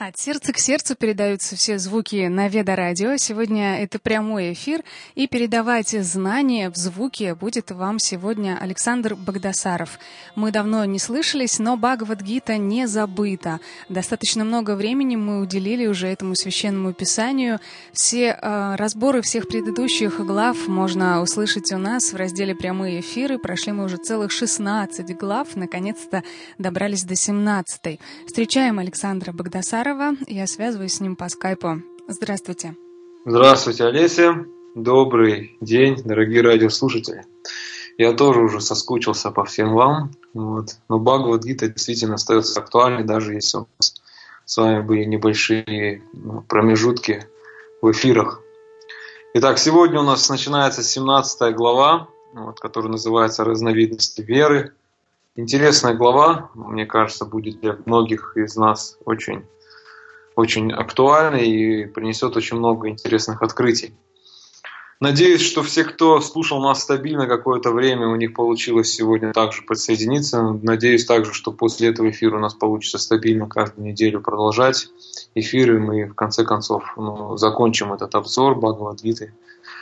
От сердца к сердцу передаются все звуки на Веда-радио. Сегодня это прямой эфир, и передавать знания в звуке будет вам сегодня Александр Багдасаров. Мы давно не слышались, но Бхагавад-гита не забыта. Достаточно много времени мы уделили уже этому священному писанию. Все разборы всех предыдущих глав можно услышать у нас в разделе «Прямые эфиры». Прошли мы уже целых 16 глав, наконец-то добрались до 17-й. Встречаем Александра Багдасарова. Я связываюсь с ним по скайпу. Здравствуйте. Здравствуйте, Олеся. Добрый день, дорогие радиослушатели. Я тоже уже соскучился по всем вам. Но Бхагавад-гита действительно остается актуальной, даже если у нас с вами были небольшие промежутки в эфирах. Итак, сегодня у нас начинается 17 глава, которая называется «Разновидности веры». Интересная глава, мне кажется, будет для многих из нас очень актуальной и принесет очень много интересных открытий. Надеюсь, что все, кто слушал нас стабильно какое-то время, у них получилось сегодня также подсоединиться. Надеюсь также, что после этого эфира у нас получится стабильно каждую неделю продолжать эфиры. Мы в конце концов закончим этот обзор Бхагавад-гиты.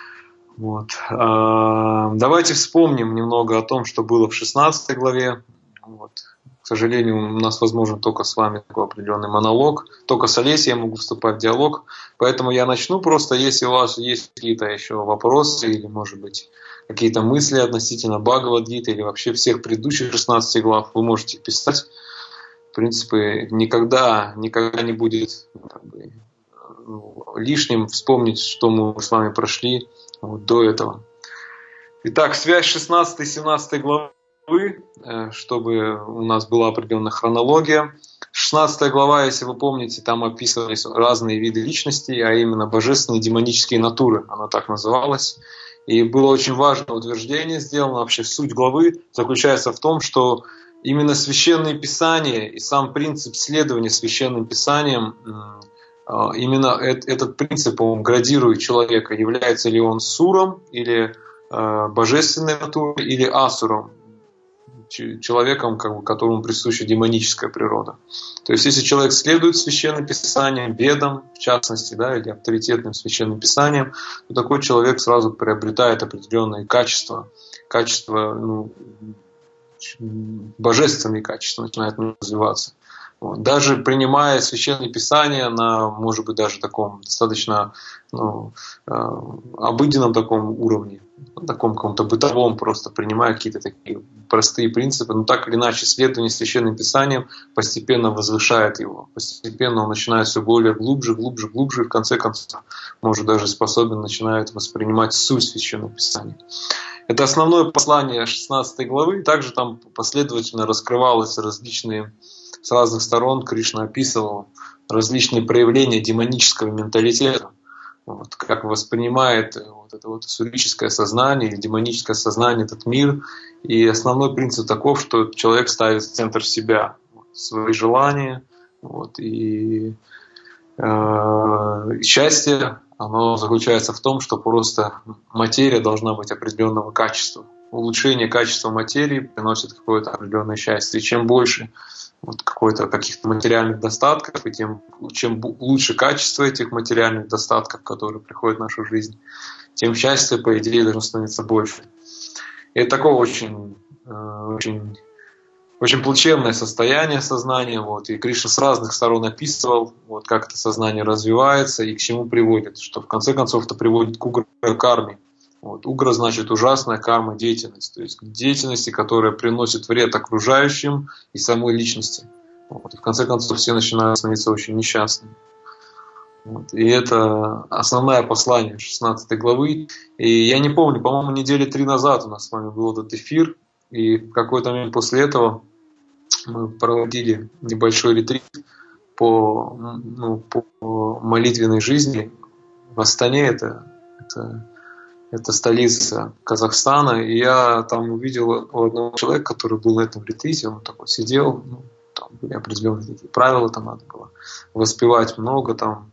Давайте вспомним немного о том, что было в 16 главе. К сожалению, у нас возможен только с вами такой определенный монолог. Только с Олесей я могу вступать в диалог. Поэтому я начну просто, если у вас есть какие-то еще вопросы или, может быть, какие-то мысли относительно Бхагавад-гиты или вообще всех предыдущих 16 глав, вы можете их писать. В принципе, никогда не будет лишним вспомнить, что мы с вами прошли до этого. Итак, связь 16 и 17 главы, чтобы у нас была определенная хронология. 16 глава, если вы помните, там описывались разные виды личностей, а именно божественные и демонические натуры, она так называлась. И было очень важное утверждение сделано. Вообще суть главы заключается в том, что именно священные писания и сам принцип следования священным писаниям, именно этот принцип, он градирует человека, является ли он суром или божественной натурой, или асуром, человеком, которому присуща демоническая природа. То есть, если человек следует священным писаниям, ведам, в частности, или авторитетным священным писаниям, то такой человек сразу приобретает определенные качества, божественные качества начинают развиваться. Даже принимая священные писания на, может быть, даже таком достаточно обыденном таком уровне, на таком каком-то бытовом, просто принимая какие-то такие простые принципы, но так или иначе следование священным писаниям постепенно возвышает его, постепенно он начинает все более глубже, и в конце концов, может, даже способен начинает воспринимать суть священного писания. Это основное послание 16 главы, также там последовательно раскрывалось с разных сторон Кришна описывал различные проявления демонического менталитета, как воспринимает это ассурическое сознание или демоническое сознание этот мир. И основной принцип таков, что человек ставит в центр себя свои желания, и счастье, оно заключается в том, что просто материя должна быть определенного качества. Улучшение качества материи приносит какое-то определенное счастье. И чем больше каких-то материальных достатков, и чем лучше качество этих материальных достатков, которые приходят в нашу жизнь, тем счастье, по идее, должно становиться больше. И это такое очень плачевное состояние сознания. И Кришна с разных сторон описывал, как это сознание развивается и к чему приводит. Что в конце концов это приводит к угра-карме. Угра значит ужасная карма, деятельность. То есть к деятельности, которая приносит вред окружающим и самой личности. И в конце концов все начинают становиться очень несчастными. И это основное послание 16 главы. И я не помню, по-моему, недели 3 назад у нас с вами был этот эфир. И в какой-то момент после этого мы проводили небольшой ретрит по молитвенной жизни в Астане. Это столица Казахстана, и я там увидел у одного человека, который был на этом ретрите, он такой сидел, там были определенные такие правила, там надо было воспевать много, там,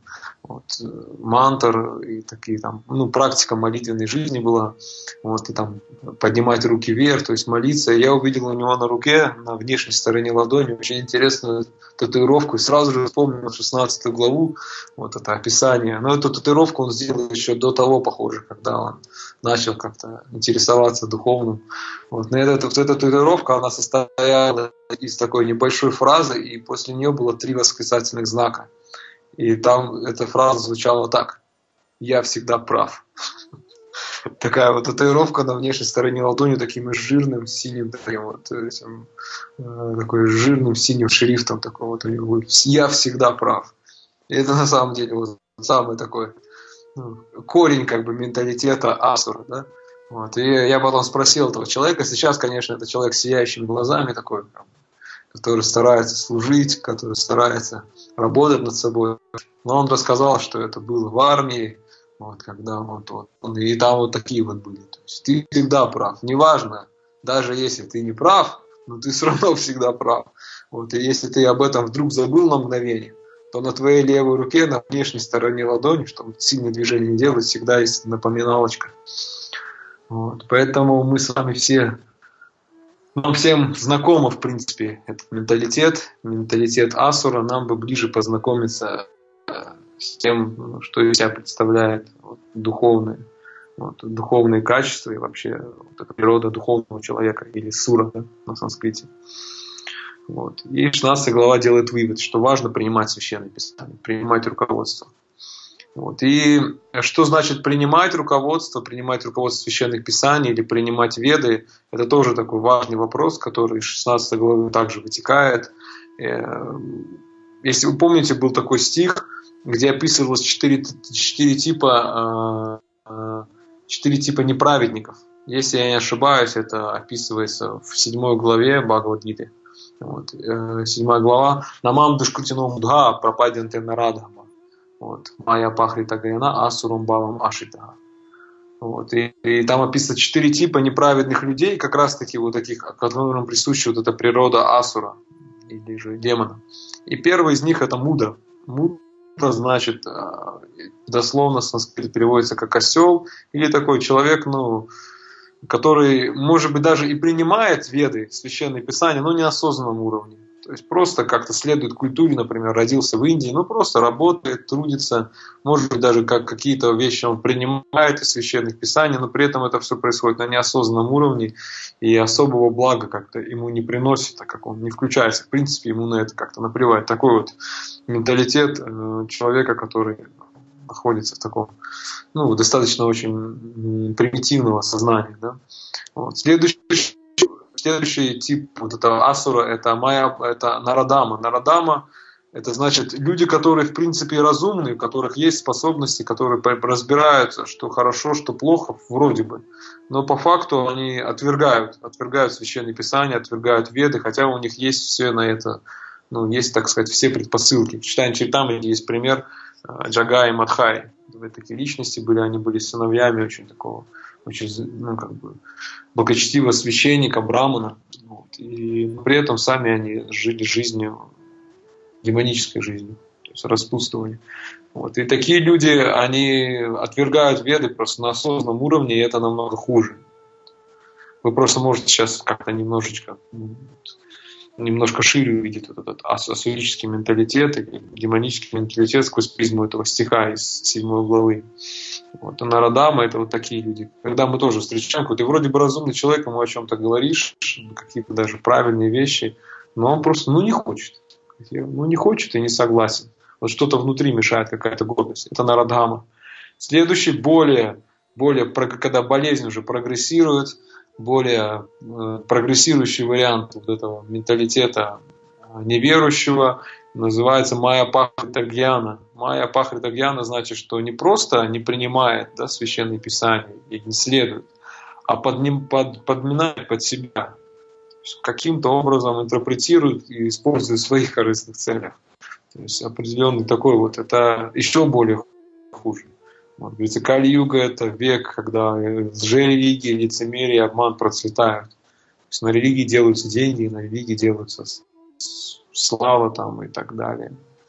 вот, мантр и такие там, ну, практика молитвенной жизни была, вот, и там поднимать руки вверх, то есть молиться. Я увидел у него на руке, на внешней стороне ладони, очень интересную татуировку, и сразу же вспомнил 16 главу, вот это описание. Но эту татуировку он сделал еще до того, похоже, когда он начал как-то интересоваться духовным. Вот. Но эта татуировка, она состояла из такой небольшой фразы, и после нее было 3 восклицательных знака. И там эта фраза звучала так: «Я всегда прав». Такая вот татуировка на внешней стороне ладони таким жирным синим таким вот, такой жирным синим шрифтом такой вот у него: «Я всегда прав». И это на самом деле вот самый такой, ну, корень как бы менталитета асура, да. Вот. И я потом спросил этого человека, сейчас, конечно, это человек с сияющими глазами такой, который старается служить, который старается работать над собой. Но он рассказал, что это было в армии, вот, когда и там вот такие вот были. То есть ты всегда прав. Неважно, даже если ты не прав, но ты все равно всегда прав. Вот, и если ты об этом вдруг забыл на мгновение, то на твоей левой руке, на внешней стороне ладони, чтобы сильные движения не делать, всегда есть напоминалочка. Вот, поэтому мы с вами все... Нам всем знакомо, в принципе, этот менталитет асура. Нам бы ближе познакомиться с тем, что из себя представляет духовные качества и вообще эта природа духовного человека, или сура, да, на санскрите. Вот. И 16 глава делает вывод, что важно принимать священное писание, принимать руководство. Вот. И что значит принимать руководство священных писаний или принимать веды, это тоже такой важный вопрос, который из 16 главы также вытекает. Если вы помните, был такой стих, где описывалось 4 типа неправедников. Если я не ошибаюсь, это описывается в 7 главе Бхагавад-гиты. Вот. 7 глава. Намам душкрутино мудха пропаденте нарадхама. Вот. Майя пахрита гаяна асурам бавам ашитага. Вот. И там описано 4 типа неправедных людей, как раз таки вот таких, которым присуща вот эта природа асура, или же демона. И первый из них это мудра. Мудра значит, дословно с санскрита переводится как осел, или такой человек, ну, который, может быть, даже и принимает веды, священные писания, но неосознанном уровне. То есть просто как-то следует культуре, например, родился в Индии, ну просто работает, трудится, может быть, даже как какие-то вещи он принимает из священных писаний, но при этом это все происходит на неосознанном уровне, и особого блага как-то ему не приносит, так как он не включается. В принципе, ему на это как-то наплевать. Такой вот менталитет человека, который находится в таком, ну, достаточно очень примитивного сознания. Да? Вот. Следующий тип вот этого асура это нарадама. Нарадама это значит люди, которые в принципе разумные, у которых есть способности, которые разбираются, что хорошо, что плохо, вроде бы. Но по факту они отвергают священные писания, отвергают веды, хотя у них есть все на это, ну, есть, так сказать, все предпосылки. В Читание Чаритамрити есть пример Джага и Мадхай. Такие личности были, они были сыновьями очень ну, как бы, благочестивого священника, брамана. Вот. И при этом сами они жили жизнью, демонической жизнью, то есть распутствовали. Вот. И такие люди, они отвергают веды просто на осознанном уровне, и это намного хуже. Вы просто можете сейчас как-то немножко шире увидеть вот этот асурический менталитет и демонический менталитет сквозь призму этого стиха из 7 главы. Вот. А Нарадама — это вот такие люди. Когда мы тоже встречаем, ты вроде бы разумный человек, ему о чем-то говоришь, какие-то даже правильные вещи, но он просто не хочет. Не хочет и не согласен. Вот что-то внутри мешает, какая-то гордость. Это Нарадама. Следующий, когда болезнь уже прогрессирует, более прогрессирующий вариант вот этого менталитета неверующего называется майя пахрита гьяна. Майя пахрита гьяна значит, что не просто не принимает, да, священные писания и не следует, а подминает под себя. Каким-то образом интерпретирует и использует в своих корыстных целях. То есть определенный такой вот, это еще более хуже. Вот, говорится, Кали-юга — это век, когда лжерелигия, лицемерие, обман процветают. То есть на религии делаются деньги, на религии делаются слава там и так далее.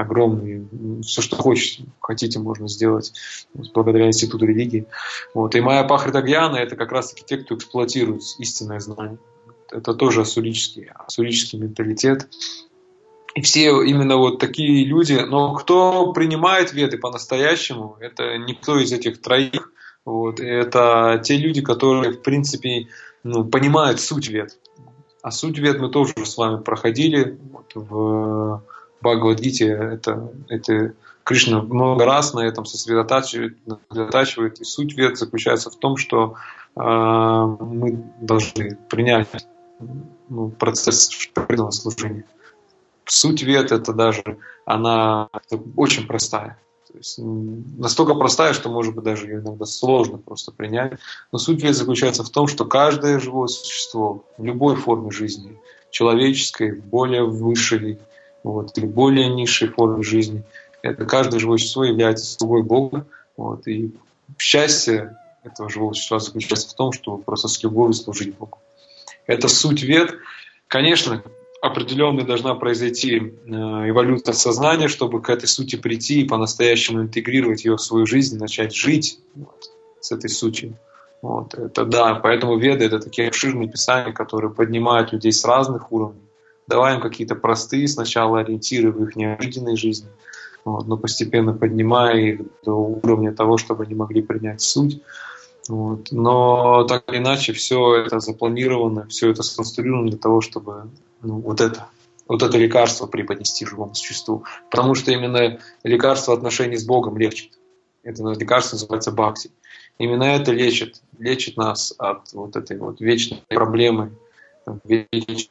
огромный. Все, что хотите, можно сделать благодаря институту религии. Вот. И Майя Пахритагьяна — это как раз-таки те, кто эксплуатирует истинное знание. Это тоже ассурический менталитет. И все именно вот такие люди. Но кто принимает веды по-настоящему, это никто из этих троих. Вот. Это те люди, которые, в принципе, понимают суть вед. А суть вед мы тоже с вами проходили. Вот в Бхагавад-гите это Кришна много раз на этом сосредотачивает. И суть вед заключается в том, что мы должны принять процесс преданного служения. Суть вед она очень простая. То есть настолько простая, что, может быть, даже ее иногда сложно просто принять. Но суть вед заключается в том, что каждое живое существо в любой форме жизни, человеческой, более высшей, или более низшей форме жизни, это каждое живое существо является слугой Бога. И счастье этого живого существа заключается в том, чтобы просто с любовью служить Богу. Это суть вед. Конечно, определенная должна произойти эволюция сознания, чтобы к этой сути прийти и по-настоящему интегрировать ее в свою жизнь, начать жить с этой сутью. Это да, поэтому веды — это такие обширные писания, которые поднимают людей с разных уровней, давая им какие-то простые сначала ориентиры в их необыденной жизни, но постепенно поднимая их до уровня того, чтобы они могли принять суть. Но так или иначе все это запланировано, все это сконструировано для того, чтобы вот это лекарство преподнести живому существу. Потому что именно лекарство отношений с Богом лечит. Это лекарство называется бхакти. Именно это лечит нас от вот этой вот вечной проблемы, вечной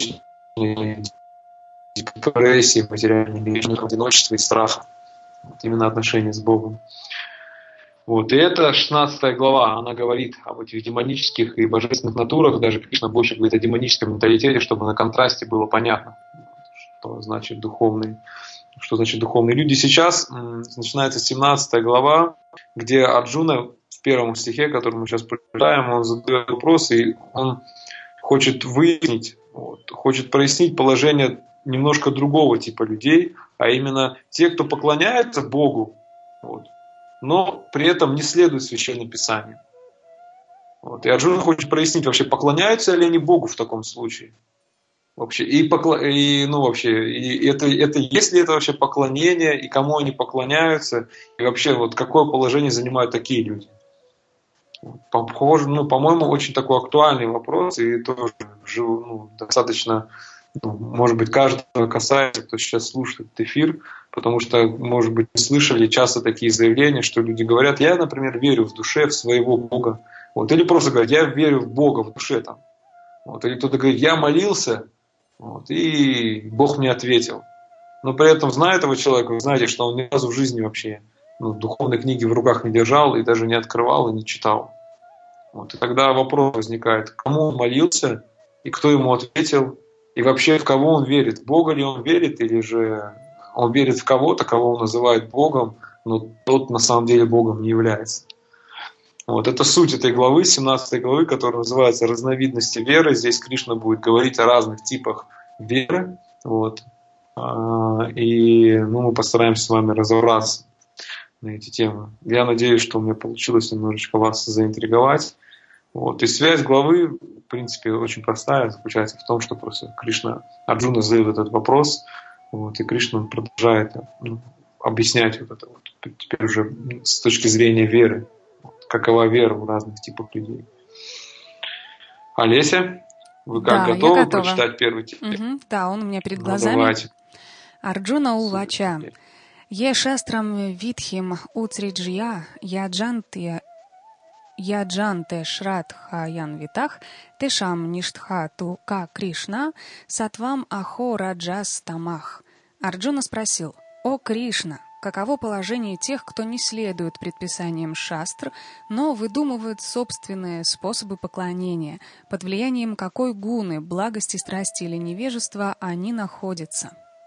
депрессии, материального одиночества и страха. Именно отношения с Богом. И это 16 глава, она говорит об этих демонических и божественных натурах, даже Кришна больше говорит о демоническом менталитете, чтобы на контрасте было понятно, что значит духовные люди. Сейчас начинается 17 глава, где Арджуна в первом стихе, который мы сейчас прочитаем, он задает вопрос, и он хочет выяснить, хочет прояснить положение немножко другого типа людей, а именно те, кто поклоняется Богу, но при этом не следует Священному Писанию. И Арджуна хочет прояснить, вообще поклоняются ли они Богу в таком случае. Вообще, есть ли это вообще поклонение, и кому они поклоняются, и вообще какое положение занимают такие люди. Похоже, по-моему, очень такой актуальный вопрос, и тоже достаточно, может быть, каждого касается, кто сейчас слушает этот эфир, потому что, может быть, слышали часто такие заявления, что люди говорят: я, например, верю в душе в своего Бога. Или просто говорят: я верю в Бога в душе. Или кто-то говорит: я молился, и Бог мне ответил. Но при этом, зная этого человека, вы знаете, что он ни разу в жизни вообще духовной книги в руках не держал, и даже не открывал, и не читал. И тогда вопрос возникает: кому он молился, и кто ему ответил, и вообще в кого он верит? В Бога ли он верит, или же он верит в кого-то, кого он называет Богом, но тот на самом деле Богом не является. Это суть этой главы, 17 главы, которая называется «Разновидности веры». Здесь Кришна будет говорить о разных типах веры. И мы постараемся с вами разобраться на эти темы. Я надеюсь, что у меня получилось немножечко вас заинтриговать. И связь главы, в принципе, очень простая, заключается в том, что просто Арджуна задает этот вопрос, и Кришна продолжает объяснять это теперь уже с точки зрения веры, какова вера у разных типов людей. Олеся, вы готовы прочитать первый текст? Да, он у меня перед глазами. Давайте. Арджуна Увача. Е шастрам витхим уцриджья яджанте шрадха янвитах тешам ништха тука Кришна сатвам ахо раджас тамах. Арджуна спросил: «О Кришна, каково положение тех, кто не следует предписаниям шастр, но выдумывает собственные способы поклонения, под влиянием какой гуны, благости, страсти или невежества они находятся?»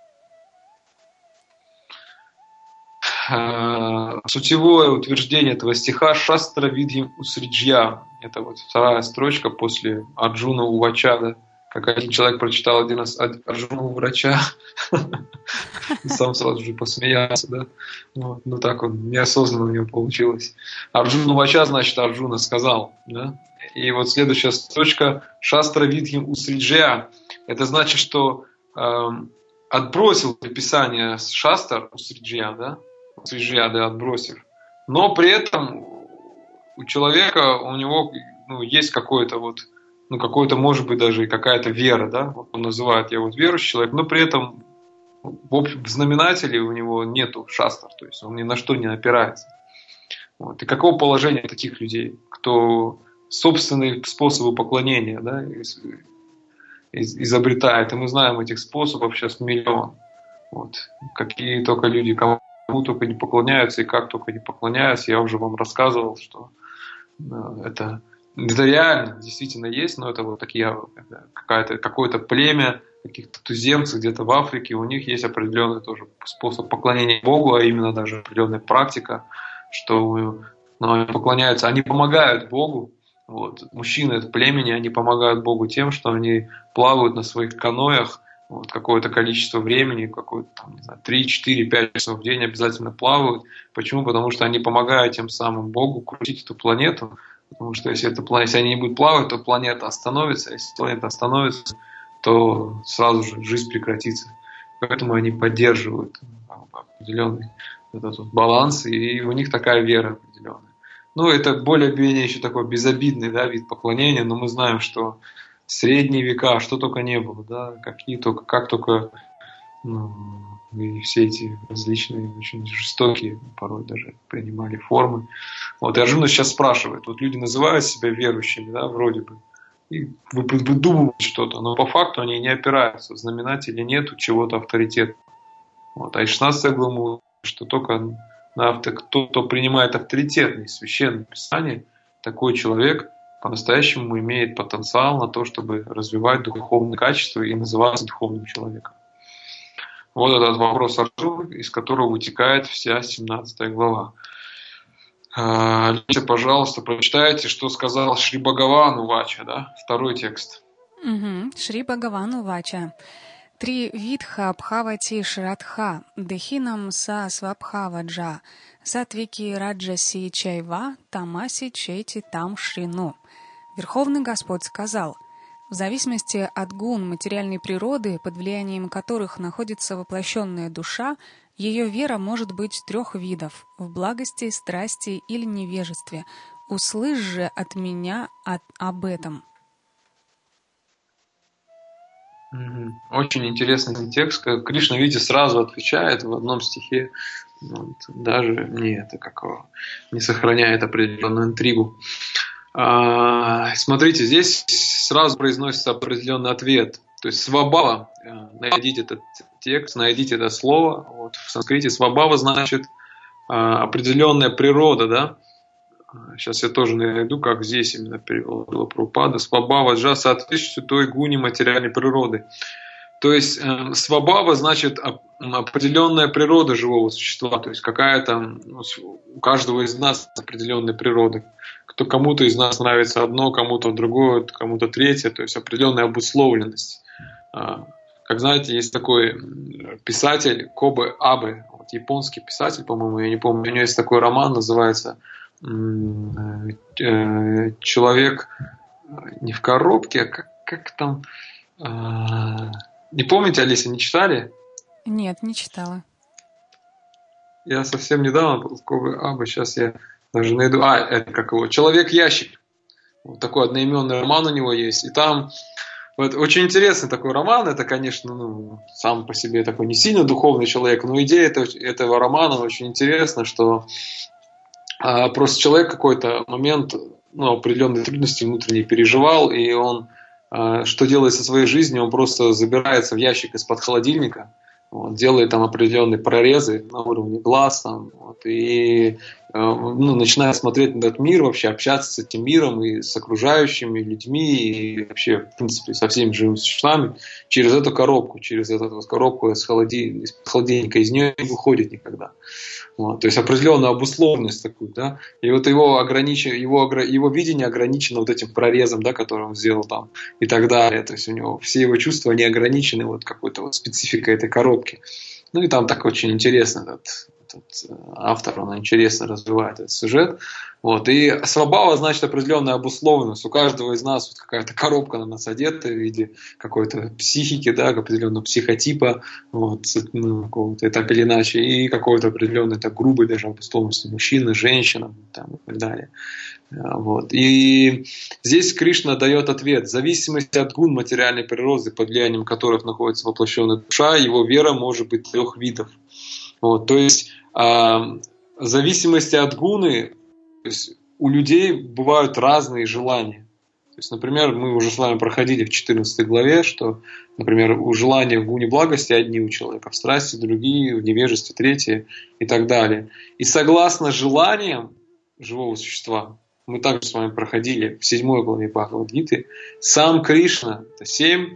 Сутевое утверждение этого стиха «Шастра видхим усриджья». Это вторая строчка после Арджуна Увачада, как один человек прочитал один раз Арджуну врача, и сам сразу же посмеялся, да. Вот. Ну так он неосознанно у него получилось. Арджуна врача, значит, Арджуна сказал, да. И вот следующая строчка Шастра Видхим Усриджя. Это значит, что отбросил Писание с Шастр Усриджя, да. Усриджя, да, отбросив. Но при этом у человека, у него есть какое-то вот, какое-то, может быть, даже и какая-то вера, да, вот он называет я вот верующий человек, но при этом в знаменателе у него нету шастр, то есть он ни на что не опирается. Вот. И каково положение таких людей, кто собственные способы поклонения, да, изобретает, и мы знаем этих способов сейчас миллион. Вот. Какие только люди, кому только не поклоняются и как только не поклоняются, я уже вам рассказывал, что это реально, действительно есть, но это вот такие какое-то племя каких-то туземцев где-то в Африке, у них есть определенный тоже способ поклонения Богу, а именно даже определенная практика, что они поклоняются, они помогают Богу. Вот. Мужчины этого племени, они помогают Богу тем, что они плавают на своих каноях вот, какое-то количество времени, какое-то там, не знаю, 3, 4, 5 часов в день обязательно плавают. Почему? Потому что они помогают тем самым Богу крутить эту планету. Потому что если они не будут плавать, то планета остановится. Если планета остановится, то сразу же жизнь прекратится. Поэтому они поддерживают определенный этот вот баланс, и у них такая вера определенная. Ну, это более-менее еще такой безобидный, да, вид поклонения, но мы знаем, что в средние века что только не было, да, как только и все эти различные, очень жестокие, порой даже принимали формы. Вот, и Арджуна сейчас спрашивает, вот люди называют себя верующими, да, вроде бы, и выдумывают что-то, но по факту они не опираются, в знаменателе нету чего-то авторитетного. Вот, а из 16 главы, что только тот, кто принимает авторитетные священные писания, такой человек по-настоящему имеет потенциал на то, чтобы развивать духовные качества и называться духовным человеком. Вот этот вопрос Арджуны, из которого вытекает вся 17 глава. Алиса, пожалуйста, прочитайте, что сказал Шри Бхагаван Увача, да? Второй текст. Шри Бхагаван Увача. Три видха абхавати шрадха, дехинам са свабхаваджа, сатвики раджаси чайва, тамаси чейти там шрину. Верховный Господь сказал, в зависимости от гун материальной природы, под влиянием которых находится воплощенная душа, ее вера может быть 3 видов – в благости, страсти или невежестве. Услышь же от меня об этом. Очень интересный текст. Кришна, видите, сразу отвечает в одном стихе, вот, даже не сохраняет определенную интригу. Смотрите, здесь сразу произносится определенный ответ. То есть свабава, найдите этот текст, найдите это слово. Вот, в санскрите свабава значит определенная природа, да? Сейчас я тоже найду, как здесь именно перевела Прабхупада. Свабава джа соответствует той гуне материальной природы. То есть свабава значит определенная природа живого существа. То есть какая-то у каждого из нас определенная природа. Кому-то из нас нравится одно, кому-то другое, кому-то третье. То есть определенная обусловленность. Как знаете, есть такой писатель Кобе Абе, вот японский писатель, по-моему, я не помню. У него есть такой роман, называется «Человек не в коробке», а как там... Не помните, Алиса, не читали? Нет, не читала. Я совсем недавно, сейчас я даже найду. Это как его? «Человек-ящик». Вот такой одноименный роман у него есть. И там вот, очень интересный такой роман. Это, конечно, сам по себе такой не сильно духовный человек, но идея этого романа очень интересна, что просто человек какой-то момент определенные трудности внутренние переживал, и он что делает со своей жизнью, он просто забирается в ящик из-под холодильника, делает там определенные прорезы на уровне глаз, и начинает смотреть на этот мир, вообще общаться с этим миром и с окружающими людьми, и вообще, в принципе, со всеми живыми существами через эту коробку, из холодильника, из нее не выходит никогда. Вот, то есть определенную обусловленность такую, да, и вот его видение ограничено вот этим прорезом, да, который он сделал там, и так далее. То есть у него все его чувства не ограничены вот какой-то вот спецификой этой коробки. Ну и там так очень интересно этот автор, он интересно развивает этот сюжет. Вот. И свабава значит определенная обусловленность. У каждого из нас вот какая-то коробка на нас одета в виде какой-то психики, да, определенного психотипа, вот, какого-то, так или иначе, и какой-то определенной так, грубой даже обусловленности мужчины, женщина там, и так далее. Вот. И здесь Кришна дает ответ. В зависимости от гун материальной природы, под влиянием которых находится воплощенная душа, его вера может быть 3 видов. Вот. То есть в зависимости от гуны, то есть у людей бывают разные желания. То есть, например, мы уже с вами проходили в 14 главе, что, например, у желания в гуне благости одни у человека, в страсти другие, в невежестве третьи и так далее. И согласно желаниям живого существа, мы также с вами проходили в 7 главе Бхагавад-гиты, сам Кришна, это 7,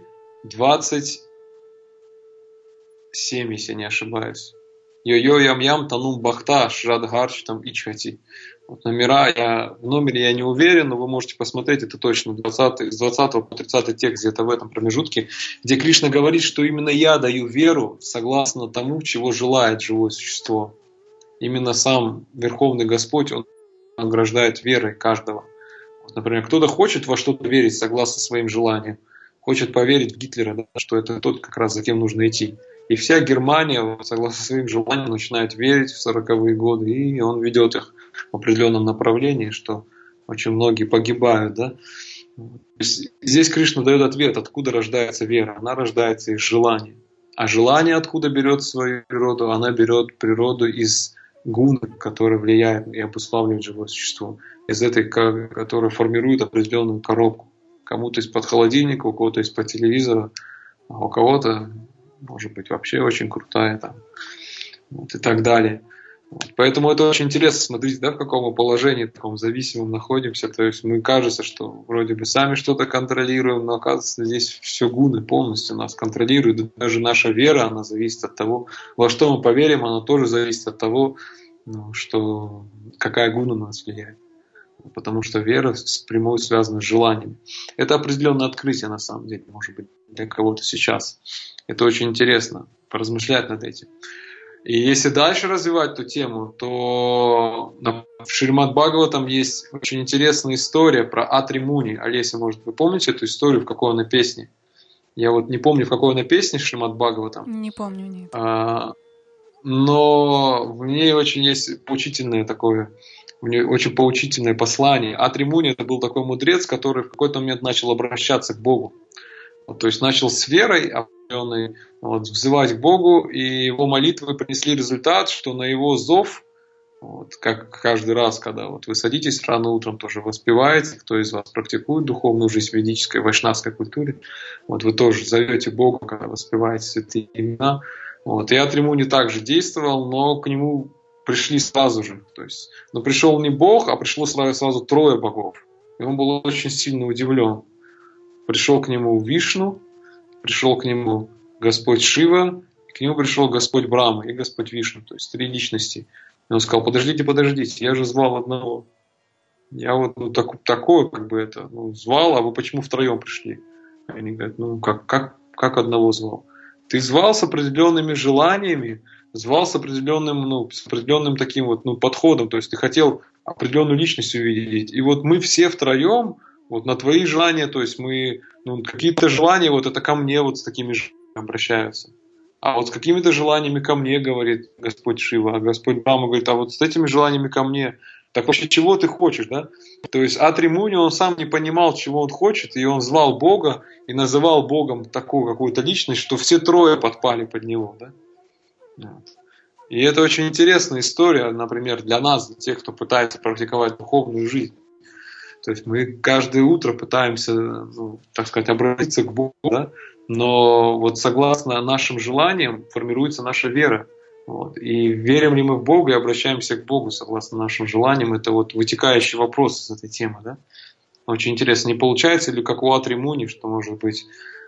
27, если не ошибаюсь. Йо-йо-ям-ям танум бахта шрадхарчитам ичхати. Вот номера, в номере я не уверен, но вы можете посмотреть, это точно с 20 по 30 текст где-то в этом промежутке, где Кришна говорит, что именно я даю веру согласно тому, чего желает живое существо. Именно сам Верховный Господь, Он награждает верой каждого. Вот, например, кто-то хочет во что-то верить согласно своим желаниям, хочет поверить в Гитлера, да, что это тот, как раз за кем нужно идти. И вся Германия, согласно своим желаниям, начинает верить в 40-е годы, и он ведет их в определенном направлении, что очень многие погибают. Да? Здесь Кришна дает ответ, откуда рождается вера. Она рождается из желания. А желание откуда берет свою природу? Она берет природу из гуны, которая влияет и обуславливает живое существо. Из этой, которая формирует определенную коробку. Кому-то из-под холодильника, у кого-то из-под телевизора, а у кого-то может быть вообще очень крутая там, вот, и так далее. Вот, поэтому это очень интересно, смотрите, да, в каком мы положении таком зависимом находимся. То есть мы кажется, что вроде бы сами что-то контролируем, но оказывается здесь все гуны полностью нас контролируют. Даже наша вера, она зависит от того, во что мы поверим, она тоже зависит от того, что, какая гуна на нас влияет. Потому что вера прямой связана с желаниями. Это определенное открытие, на самом деле, может быть, для кого-то сейчас. Это очень интересно, поразмышлять над этим. И если дальше развивать эту тему, то в Шримад Бхагаватам есть очень интересная история про Атри Муни. Олеся, может, вы помните эту историю, в какой она песне? Я вот не помню, в какой она песне Шримад Бхагаватам. Не помню, нет. Но в ней очень есть поучительное такое, очень поучительное послание. Атри Муни — это был такой мудрец, который в какой-то момент начал обращаться к Богу. Вот, то есть начал с верой определенной взывать к Богу, и его молитвы принесли результат, что на его зов, вот, как каждый раз, когда вот вы садитесь рано утром, тоже воспеваете, кто из вас практикует духовную жизнь в ведической, вайшнавской культуре, вот, вы тоже зовете Бога, когда воспеваете святые имена. Вот, и Атри Муни также действовал, но к нему пришли сразу же. То есть, но пришел не Бог, а пришло сразу 3 богов. И он был очень сильно удивлен. Пришел к нему Вишну, пришел к нему Господь Шива, и к нему пришел Господь Брахма и Господь Вишну, то есть 3 личности. И он сказал: подождите, я же звал одного. Я вот такое как бы это звал, а вы почему втроем пришли? Они говорят: как одного звал? Ты звал с определенными желаниями, звал с определенным таким вот подходом, то есть ты хотел определенную личность увидеть. И вот мы все втроем вот на твои желания, то есть мы какие-то желания вот это ко мне вот с такими желаниями обращаются. А вот с какими-то желаниями ко мне, говорит Господь Шива, а Господь Брахма говорит: а вот с этими желаниями ко мне. Так вообще чего ты хочешь, да? То есть Атри Муни, он сам не понимал, чего он хочет, и он звал Бога и называл Богом такую какую-то личность, что все 3 подпали под него, да? Вот. И это очень интересная история, например, для нас, для тех, кто пытается практиковать духовную жизнь. То есть мы каждое утро пытаемся, так сказать, обратиться к Богу, да? Но вот согласно нашим желаниям формируется наша вера. Вот. И верим ли мы в Бога и обращаемся к Богу согласно нашим желаниям, это вот вытекающий вопрос из этой темы. Да? Очень интересно, не получается ли как у Атри Муни, что может быть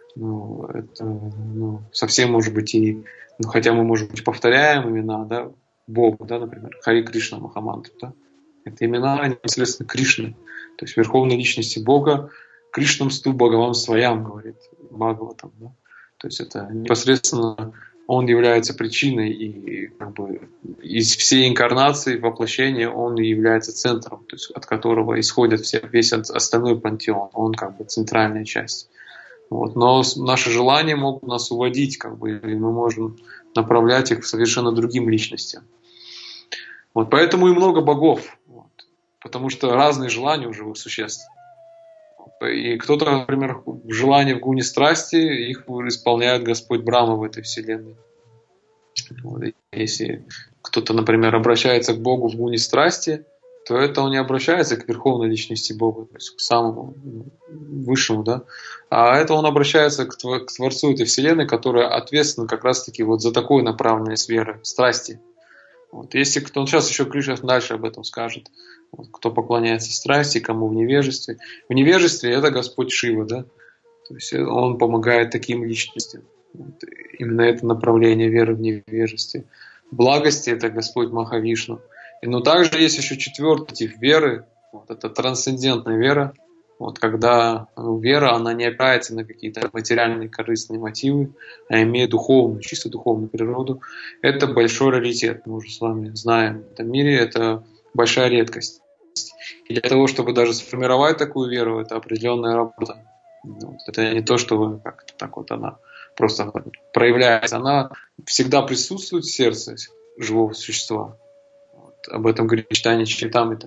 совсем может быть и, хотя мы, может быть, повторяем имена, да, Богу, да, например, Хари Кришна Махамантру, да, это имена непосредственно Кришны, то есть Верховной Личности Бога, Кришнамсту Бхагавам Своям, говорит Бхагаватам, да, то есть это непосредственно он является причиной и как бы из всей инкарнации, воплощения, он и является центром, то есть от которого исходит весь остальной пантеон, он как бы центральная часть. Вот. Но наши желания могут нас уводить, как бы, и мы можем направлять их к совершенно другим личностям. Вот. Поэтому и много богов, вот. Потому что разные желания у живых существ. И кто-то, например, желания в гуне страсти, их исполняет Господь Брахма в этой вселенной. Вот. Если кто-то, например, обращается к Богу в гуне страсти, то это он не обращается к верховной личности Бога, то есть к самому высшему, да, а это он обращается к Творцу этой вселенной, которая ответственна как раз-таки вот за такую направленность веры, страсти. Вот. Если кто, он сейчас еще Кришна дальше об этом скажет, вот, кто поклоняется страсти, кому в невежестве. В невежестве это Господь Шива, да, то есть он помогает таким личностям. Вот. Именно это направление веры в невежестве. В благости это Господь Махавишну. Но также есть еще четвертый тип веры, вот, это трансцендентная вера, вот, когда вера, она не опирается на какие-то материальные корыстные мотивы, а имеет духовную, чисто духовную природу. Это большой раритет, мы уже с вами знаем. В этом мире это большая редкость. И для того, чтобы даже сформировать такую веру, это определенная работа. Вот, это не то, что вы как-то так вот она просто проявляется. Она всегда присутствует в сердце живого существа. Об этом говорит читание Чайтамриты.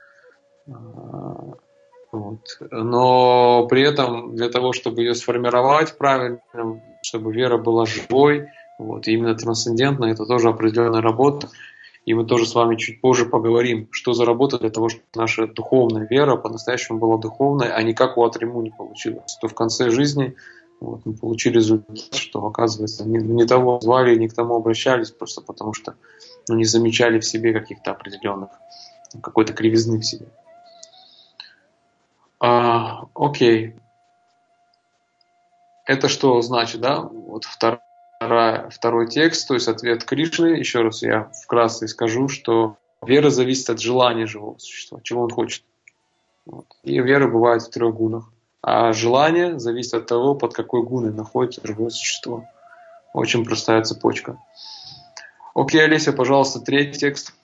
Вот. Но при этом для того, чтобы ее сформировать правильно, чтобы вера была живой, вот, и именно трансцендентной, это тоже определенная работа. И мы тоже с вами чуть позже поговорим, что за работа для того, чтобы наша духовная вера по-настоящему была духовной, а не как у Атри Муни получилось. То в конце жизни вот, мы получили результат, что, оказывается, не того звали, не к тому обращались, просто потому что не замечали в себе каких-то определенных, какой-то кривизны в себе. Окей. Это что значит, да? Вот второй текст, то есть ответ Кришны. Еще раз я вкратце скажу, что вера зависит от желания живого существа, чего он хочет. Вот. И вера бывает в 3 гунах. А желание зависит от того, под какой гуной находится живое существо. Очень простая цепочка. Окей, Олеся, пожалуйста, 3 текст.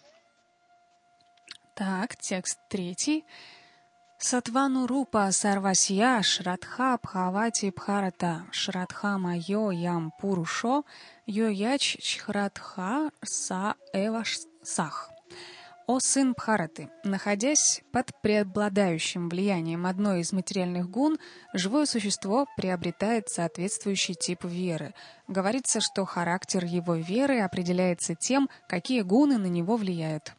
Так, текст 3. Сатвану рупа сарвасья шрадха бхавати бхарата шрадха майо ям пурушо йо яч чхрадха са эваш сах. О сын Бхараты, находясь под преобладающим влиянием одной из материальных гун, живое существо приобретает соответствующий тип веры. Говорится, что характер его веры определяется тем, какие гуны на него влияют.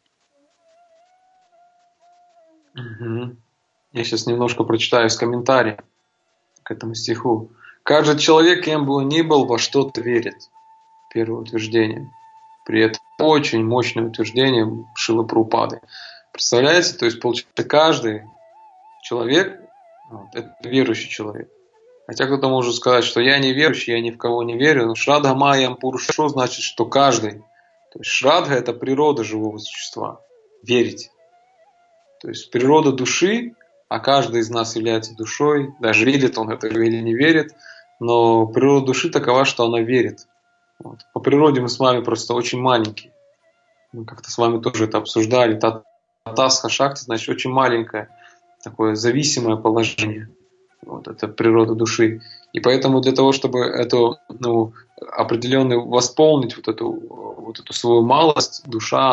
Угу. Я сейчас немножко прочитаю из комментария к этому стиху. Каждый человек, кем бы он ни был, во что-то верит. Первое утверждение. При этом очень мощное утверждение Шрилы Прабхупады. Представляете? То есть, получается, каждый человек это верующий человек. Хотя кто-то может сказать, что я не верующий, я ни в кого не верю. Но Шрадха Майям Пурушо значит, что каждый. То есть Шрадха это природа живого существа. Верить. То есть природа души, а каждый из нас является душой, даже верит он это или не верит, но природа души такова, что она верит. Вот. По природе мы с вами просто очень маленькие. Мы как-то с вами тоже это обсуждали. Татасха Шакти, значит, очень маленькое, такое зависимое положение. Вот, это природа души. И поэтому для того, чтобы эту определенную восполнить вот эту свою малость, душа,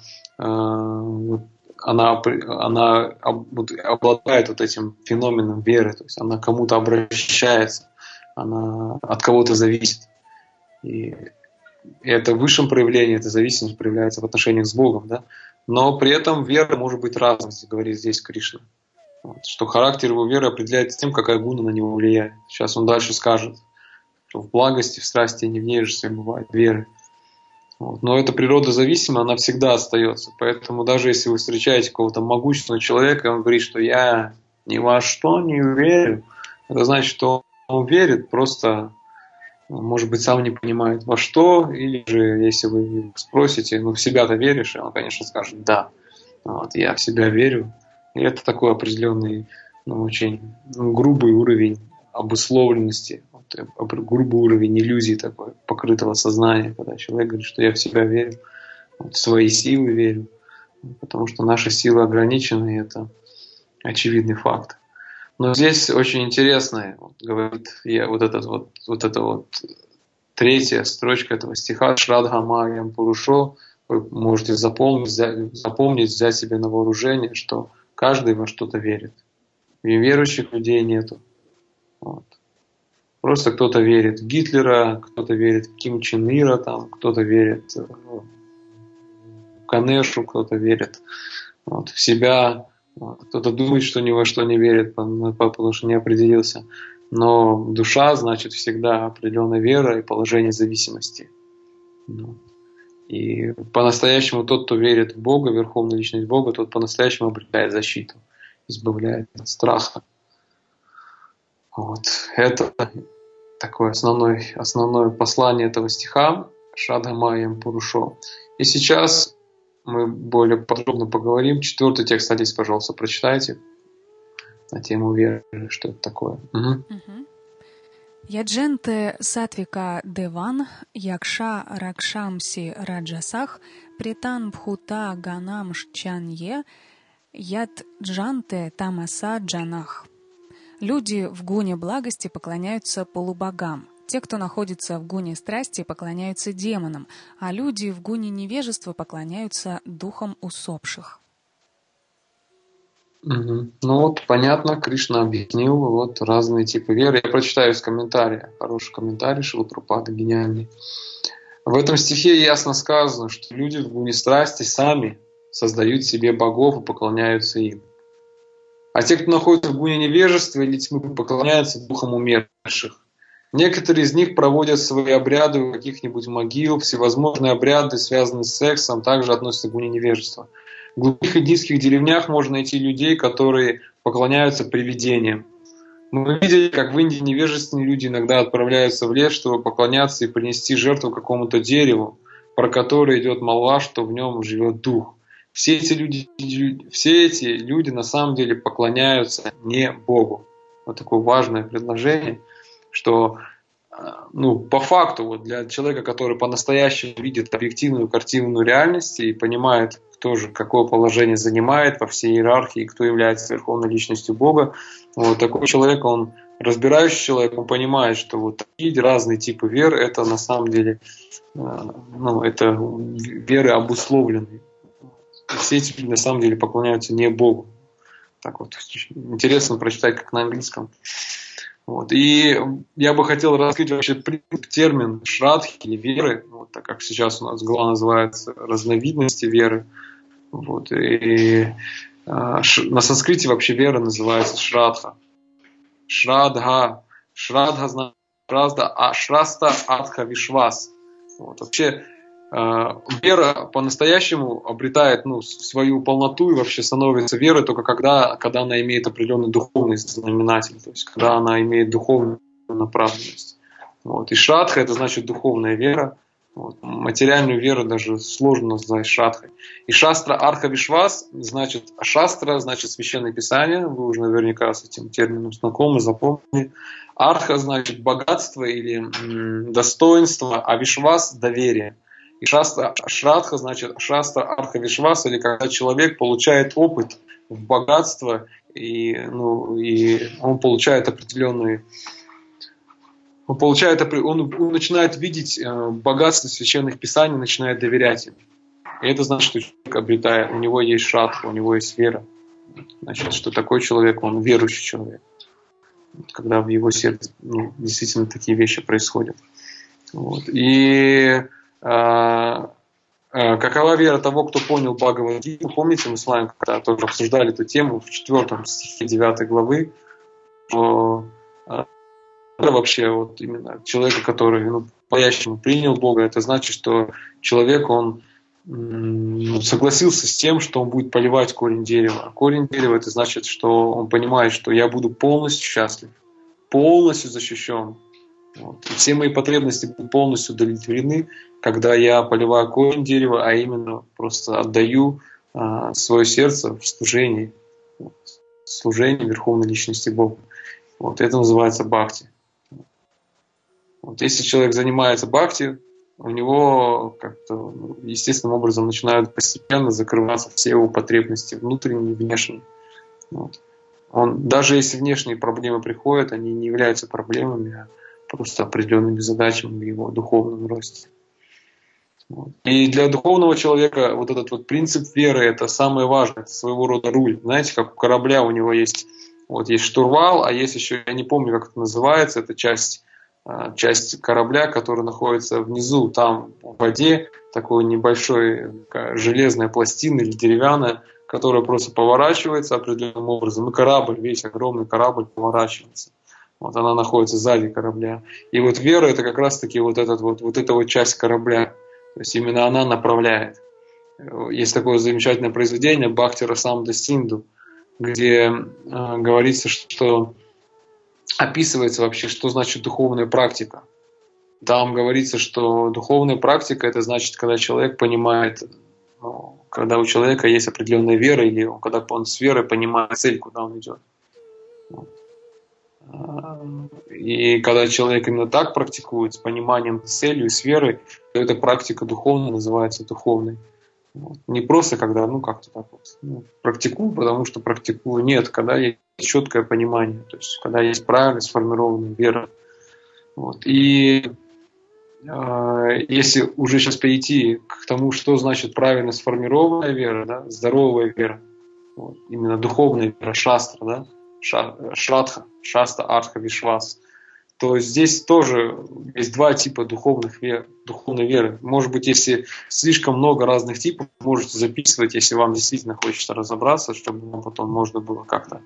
она обладает вот этим феноменом веры, то есть она к кому-то обращается, она от кого-то зависит. И это в высшем проявлении, эта зависимость проявляется в отношениях с Богом, да? Но при этом вера может быть разной, говорит здесь Кришна. Вот, что характер его веры определяется тем, какая гуна на него влияет. Сейчас он дальше скажет, что в благости, в страсти и не в невежестве бывает веры. Вот. Но эта природа зависимая, она всегда остается. Поэтому даже если вы встречаете какого-то могущественного человека, и он говорит, что я ни во что не верю, это значит, что он верит, просто, может быть, сам не понимает во что, или же, если вы спросите, в себя-то веришь, и он, конечно, скажет «да». Вот, я в себя верю. И это такой определенный, очень грубый уровень обусловленности, грубый уровень иллюзии такой, покрытого сознания, когда человек говорит, что я в себя верю, в свои силы верю, потому что наши силы ограничены, и это очевидный факт. Но здесь очень интересно, говорит вот эта третья строчка этого стиха «Шрадха Маям Пурушо», вы можете запомнить, взять себе на вооружение, что каждый во что-то верит. И верующих людей нету. Вот. Просто кто-то верит в Гитлера, кто-то верит в Ким Чен Ира, кто-то верит в Канешу, кто-то верит в себя, кто-то думает, что ни во что не верит, потому что не определился. Но душа, значит, всегда определенная вера и положение зависимости. И по-настоящему тот, кто верит в Бога, Верховную Личность Бога, тот по-настоящему обретает защиту, избавляет от страха. Вот. Это такое основное послание этого стиха «Шрадха Маям Пурушо». И сейчас мы более подробно поговорим. 4-й текст, садись, пожалуйста, прочитайте на тему веры, что это такое. Ядженте сатвика деван, якша ракшамси раджасах, притан бхута ганам чанье, яд джанте тамаса джанах. Люди в гуне благости поклоняются полубогам. Те, кто находится в гуне страсти, поклоняются демонам, а люди в гуне невежества поклоняются духам усопших. Понятно, Кришна объяснил разные типы веры. Я прочитаю из комментария. Хороший комментарий Шрила Прабхупады, гениальный. В этом стихе ясно сказано, что люди в гуне страсти сами создают себе богов и поклоняются им. А те, кто находится в гуне невежества или тьмы, поклоняются духам умерших. Некоторые из них проводят свои обряды у каких-нибудь могил, всевозможные обряды, связанные с сексом, также относятся к гуне невежества. В глухих индийских деревнях можно найти людей, которые поклоняются привидениям. Мы видели, как в Индии невежественные люди иногда отправляются в лес, чтобы поклоняться и принести жертву какому-то дереву, про которое идет молва, что в нем живет дух. Все эти люди на самом деле поклоняются не Богу. Вот такое важное предложение, что по факту для человека, который по-настоящему видит объективную картину реальности и понимает, кто же какое положение занимает во всей иерархии, кто является верховной личностью Бога, такой человек, он разбирающий человек, он понимает, что такие разные типы вер, это на самом деле это веры обусловленные. Все эти люди на самом деле поклоняются не Богу. Так интересно прочитать, как на английском. И я бы хотел раскрыть вообще термин шрадхи или веры, так как сейчас у нас глава называется разновидности веры. И на санскрите вообще вера называется шрадха. Шрадха. Шрадха значит шраста артха вишвас. Вообще вера по-настоящему обретает свою полноту и вообще становится верой только когда она имеет определенный духовный знаменатель, то есть когда она имеет духовную направленность. И шрадха — это значит духовная вера. Материальную веру даже сложно назвать шрадхой. И шастра арха вишвас значит, шастра значит священное писание, вы уже наверняка с этим термином знакомы, запомнили. Арха значит богатство или достоинство, а вишвас — доверие. И шрадха значит шастра арха вишвас, или когда человек получает опыт в богатство, и он получает определенные. Он начинает видеть богатство священных писаний, начинает доверять им. И это значит, что человек обретает, у него есть шрадха, у него есть вера. Значит, что такой человек, он верующий человек. Когда в его сердце действительно такие вещи происходят. И какова вера того, кто понял Бхагавад-гиту? Помните, мы с вами когда тоже обсуждали эту тему в 4 стихе 9 главы, вообще именно человека, который по-настоящему принял Бога, это значит, что человек, он согласился с тем, что он будет поливать корень дерева. А корень дерева — это значит, что он понимает, что я буду полностью счастлив, полностью защищен. Вот. И все мои потребности будут полностью удовлетворены, когда я поливаю корень дерева, а именно просто отдаю свое сердце в служении, Верховной Личности Бога. Вот. Это называется бхакти. Вот. Если человек занимается бхакти, у него как-то естественным образом начинают постепенно закрываться все его потребности, внутренние и внешние. Вот. Даже если внешние проблемы приходят, они не являются проблемами, а просто определенными задачами в его духовном росте. Вот. И для духовного человека вот этот вот принцип веры — это самое важное, это своего рода руль. Знаете, как у корабля у него есть штурвал, а есть еще, я не помню, как это называется, это часть корабля, которая находится внизу, там в воде, такой небольшой железная пластина или деревянная, которая просто поворачивается определенным образом, и корабль, весь огромный корабль поворачивается. Вот она находится сзади корабля. И вот вера — это как раз-таки вот эта часть корабля. То есть именно она направляет. Есть такое замечательное произведение «Бхакти Расамрта Синду», где говорится, что описывается вообще, что значит духовная практика. Там говорится, что духовная практика — это значит, когда человек понимает, когда у человека есть определенная вера, или когда он с верой понимает цель, куда он идет. И когда человек именно так практикует, с пониманием цели и с верой, то эта практика духовная называется духовной. Не просто когда, как-то так практикую, потому что практикую. Нет, когда есть четкое понимание, то есть когда есть правильно сформированная вера. И если уже сейчас перейти к тому, что значит правильно сформированная вера, да, здоровая вера, именно духовная вера, шастра, да, шрадха, шаста, артха, вишвас, то здесь тоже есть два типа духовной веры. Может быть, если слишком много разных типов, можете записывать, если вам действительно хочется разобраться, чтобы вам потом можно было как-то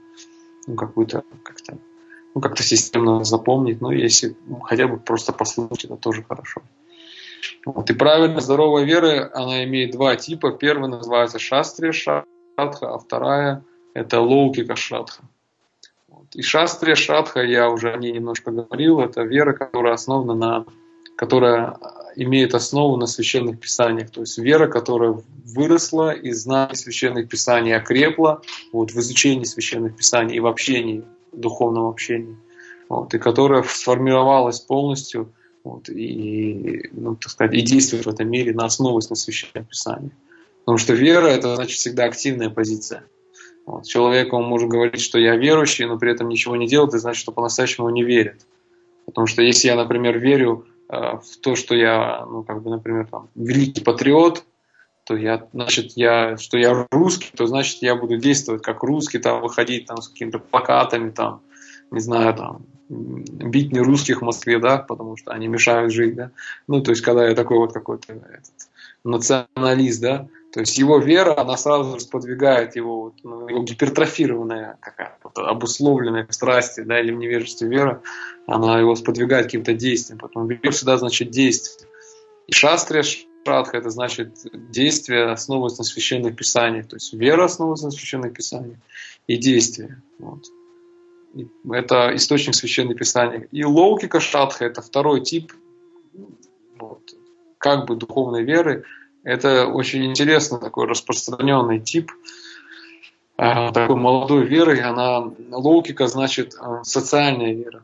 системно запомнить. Но если хотя бы просто послушать, это тоже хорошо. И правильно здоровая вера, она имеет два типа. Первая называется шастрия шрадха, а вторая — это лоукика шрадха. И шастрия шрадха, я уже о ней немножко говорил, это вера, которая имеет основу на священных писаниях. То есть вера, которая выросла из знаний священных писаний, окрепла в изучении священных писаний и в общении, в духовном общении. И которая сформировалась полностью и действует в этом мире, основываясь на священных писаниях. Потому что вера — это значит всегда активная позиция. Человек, он может говорить, что я верующий, но при этом ничего не делает, это значит, что по-настоящему он не верит. Потому что если я, например, верю в то, что я, например, великий патриот, то что я русский, то значит, я буду действовать как русский, выходить с какими-то плакатами, бить не русских в Москве, да, потому что они мешают жить, да. То есть, когда я такой какой-то националист, да, то есть его вера, она сразу же сподвигает его гипертрофированная какая-то обусловленная в страсти, да, или в невежестве вера, она его сподвигает к каким-то действиям. Поэтому вера всегда значит действие. И шастрия шрадха — это значит действие, основываясь на священных писаниях. То есть вера основывается на священных писаниях и действие. И это источник священных писаний. И лоукика шрадха — это второй тип духовной веры. Это очень интересный такой распространенный тип такой молодой веры. Лоукика значит социальная вера.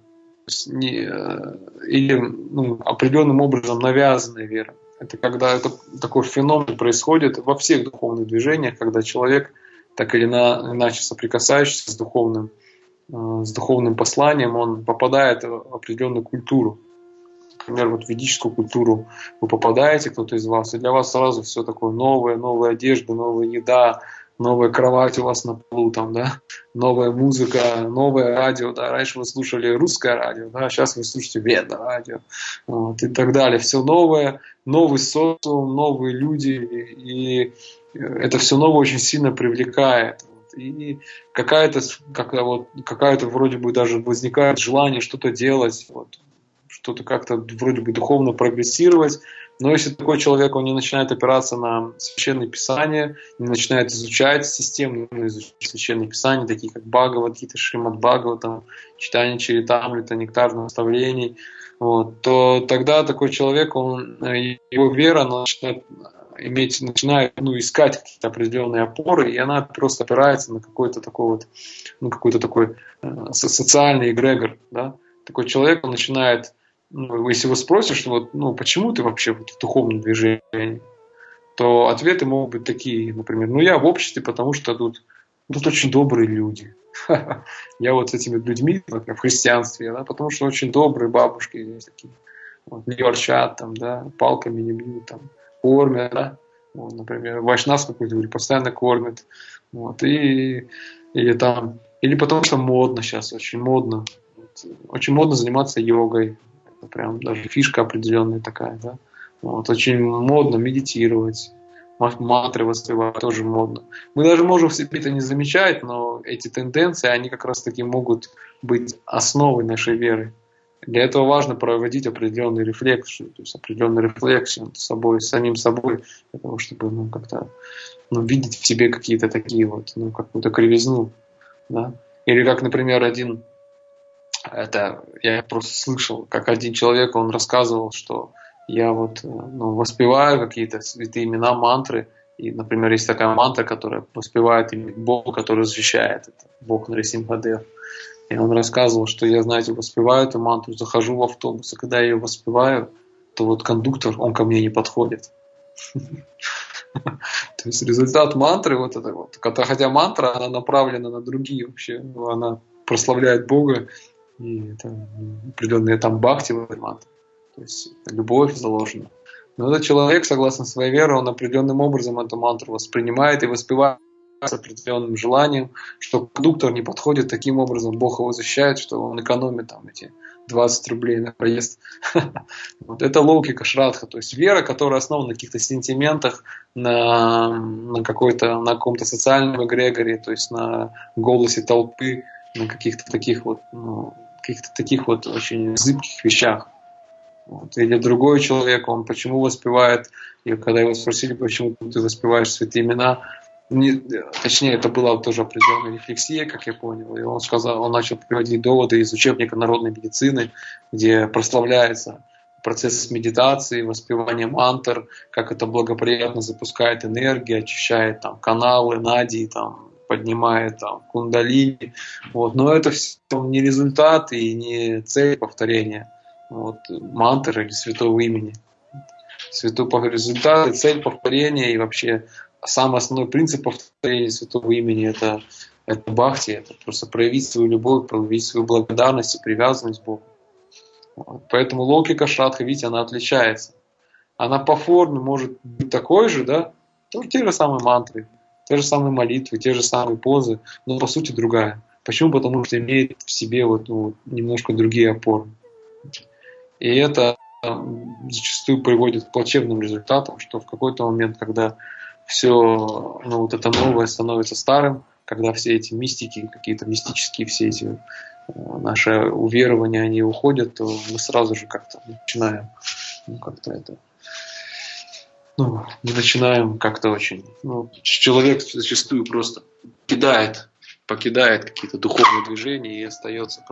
Или определенным образом навязанная вера. Это когда такой феномен происходит во всех духовных движениях, когда человек, так или иначе соприкасающийся с духовным посланием, он попадает в определенную культуру. Например, в ведическую культуру вы попадаете, кто-то из вас, и для вас сразу все такое новое, новая одежда, новая еда, новая кровать у вас на полу, новая музыка, новое радио. Да. Раньше вы слушали русское радио, да, сейчас вы слушаете веда-радио и так далее. Все новое, новый социум, новые люди, и это все новое очень сильно привлекает. И какая-то вроде бы даже возникает желание что-то делать, что-то как-то вроде бы духовно прогрессировать. Но если такой человек, он не начинает опираться на Священное Писание, не начинает изучать системно, изучать Священное Писание, такие как Бхагавад-гита, Шримад Бхагаватам, читание Чаритамрита, Нектар наставлений, вот, то тогда такой человек, его вера начинает искать какие-то определенные опоры, и она просто опирается на какой-то такой социальный эгрегор. Да? Такой человек, он начинает, если его спросишь, почему ты вообще в духовном движении, то ответы могут быть такие, например, я в обществе, потому что тут очень добрые люди. Я вот с этими людьми, например, в христианстве, да, потому что очень добрые бабушки здесь такие, не ворчат, там, да, палками не бьют, там, кормят, да, например, вайшнав какой-то постоянно кормят, или потому что модно сейчас, очень модно заниматься йогой, это прям даже фишка определенная такая, да, очень модно медитировать, мантры воспевать тоже модно. Мы даже можем в себе это не замечать, но эти тенденции, они как раз таки могут быть основой нашей веры. Для этого важно проводить определенную рефлексию, то есть определенную рефлексию над собой, самим собой, для того, чтобы как-то видеть в себе какие-то такие какую-то кривизну. Да? Или как, например, я просто слышал, как один человек, он рассказывал, что я воспеваю какие-то святые имена, мантры, и, например, есть такая мантра, которая воспевает имя Бога, который защищает, это Бог Нарисимхадев. И он рассказывал, что я, воспеваю эту мантру, захожу в автобус, и когда я ее воспеваю, то кондуктор, он ко мне не подходит. То есть результат мантры, хотя мантра, она направлена на другие вообще, она прославляет Бога, и это определенные там бхакти в этой мантре, то есть любовь заложена. Но этот человек, согласно своей вере, он определенным образом эту мантру воспринимает и воспевает с определенным желанием, что кондуктор не подходит, таким образом Бог его защищает, что он экономит там эти 20 рублей на проезд. Это логика Шрадха, то есть вера, которая основана на каких-то сентиментах, на каком-то социальном эгрегоре, то есть на голосе толпы, на каких-то таких очень зыбких вещах. Или другой человек, он почему воспевает, и когда его спросили, почему ты воспеваешь святые имена, точнее, это была тоже определенная рефлексия, как я понял, и он начал приводить доводы из учебника народной медицины, где прославляется процесс медитации, воспевание мантр, как это благоприятно запускает энергию, очищает там каналы, нади, там, поднимает там кундалини. Но это все не результат и не цель повторения мантры или святого имени. Результат и цель повторения, и вообще самый основной принцип повторения святого имени это бхакти, это просто проявить свою любовь, проявить свою благодарность и привязанность к Богу. Поэтому логика Шрадха, видите, она отличается. Она по форме может быть такой же, да, тоже те же самые мантры, те же самые молитвы, те же самые позы, но по сути другая. Почему? Потому что имеет в себе немножко другие опоры. И это зачастую приводит к плачевным результатам, что в какой-то момент, когда все это новое становится старым, когда все эти мистики, какие-то мистические все эти наши уверования, они уходят, то мы сразу же как-то начинаем очень... человек зачастую просто покидает какие-то духовные движения и остается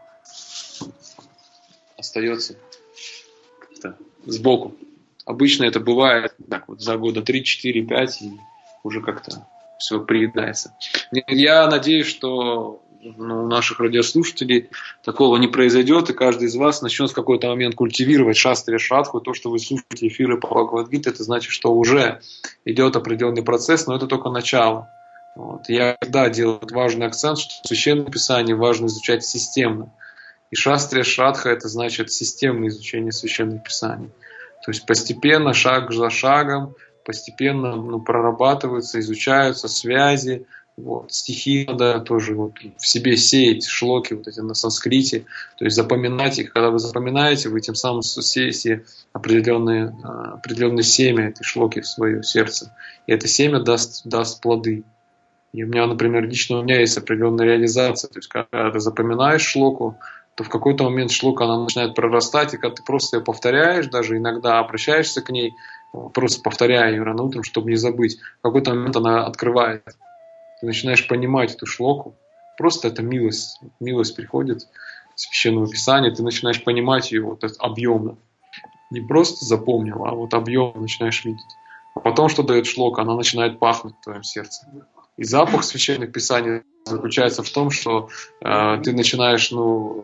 как-то сбоку. Обычно это бывает за года 3, 4, 5 и уже как-то все приедается. Я надеюсь, что у наших радиослушателей такого не произойдет, и каждый из вас начнет в какой-то момент культивировать шастри Шрадху. И то, что вы слушаете эфиры по Бхагавад-гите, это значит, что уже идет определенный процесс, но это только начало. Я всегда делаю важный акцент, что Священное Писание важно изучать системно. И шастрия Шрадха — это значит системное изучение Священного Писания. То есть постепенно, шаг за шагом, постепенно прорабатываются, изучаются связи. Стихи надо тоже в себе сеять, шлоки эти на санскрите, то есть запоминать их. Когда вы запоминаете, вы тем самым сеете определенное семя этой шлоки в свое сердце. И это семя даст плоды. И у меня, например, лично есть определенная реализация. То есть когда ты запоминаешь шлоку, то в какой-то момент шлока, она начинает прорастать, и когда ты просто ее повторяешь, даже иногда обращаешься к ней, просто повторяя ее рано утром, чтобы не забыть, в какой-то момент она открывает. Ты начинаешь понимать эту шлоку. Просто это милость. Милость приходит из Священного Писания, ты начинаешь понимать ее вот объемно. Не просто запомнил, а вот объемно начинаешь видеть. А потом, что дает шлока, она начинает пахнуть в твоем сердце. И запах Священных Писаний заключается в том, что ты начинаешь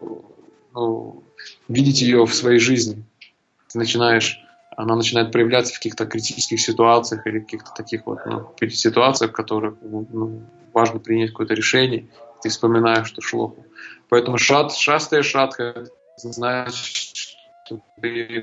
видеть ее в своей жизни. Она начинает проявляться в каких-то критических ситуациях или каких-то таких вот ситуациях, в которых важно принять какое-то решение. Ты вспоминаешь эту шлоку. Поэтому шастая шатха значит, что ты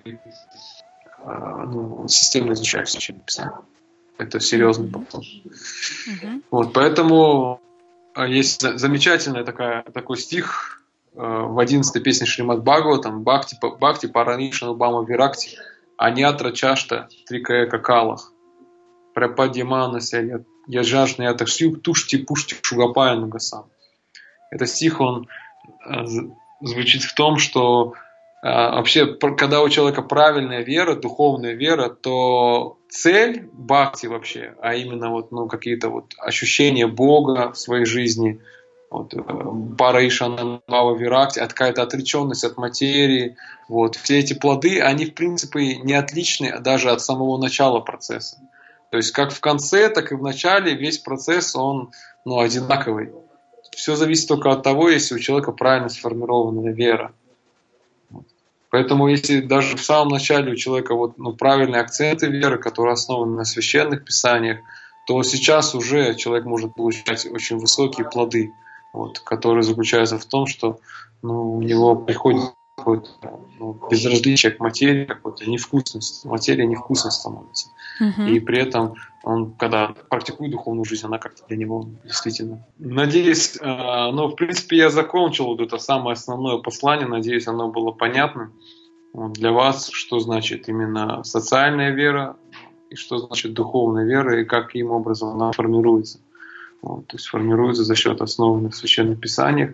системно изучаешь Священное Писание. Это серьезный подход. Вот, поэтому есть замечательный такой стих в 11-й песне Шримад Бхагаватам Бхакти Паранишану Бама Виракти Аньятра Чашта Трикаэка Калах Прападьяманася Яджашна Ятакшью Тушти Пушти Шугапая Нагасан. Этот стих, он звучит в том, что вообще, когда у человека правильная вера, духовная вера, то цель бхакти вообще, а именно какие-то ощущения Бога в своей жизни, параишана бхава виракти, какая-то отреченность от материи, все эти плоды, они в принципе не отличны даже от самого начала процесса. То есть как в конце, так и в начале весь процесс, он одинаковый. Все зависит только от того, если у человека правильно сформированная вера. Поэтому если даже в самом начале у человека правильные акценты веры, которые основаны на священных писаниях, то сейчас уже человек может получать очень высокие плоды, которые заключаются в том, что у него приходит какое-то безразличие к материи, какой-то невкусность. Материя невкусной становится. И при этом он, когда практикует духовную жизнь, она как-то для него действительно. Надеюсь, в принципе, я закончил это самое основное послание. Надеюсь, оно было понятно для вас, что значит именно социальная вера, и что значит духовная вера, и каким образом она формируется. То есть формируется за счет основы на Священных Писаниях.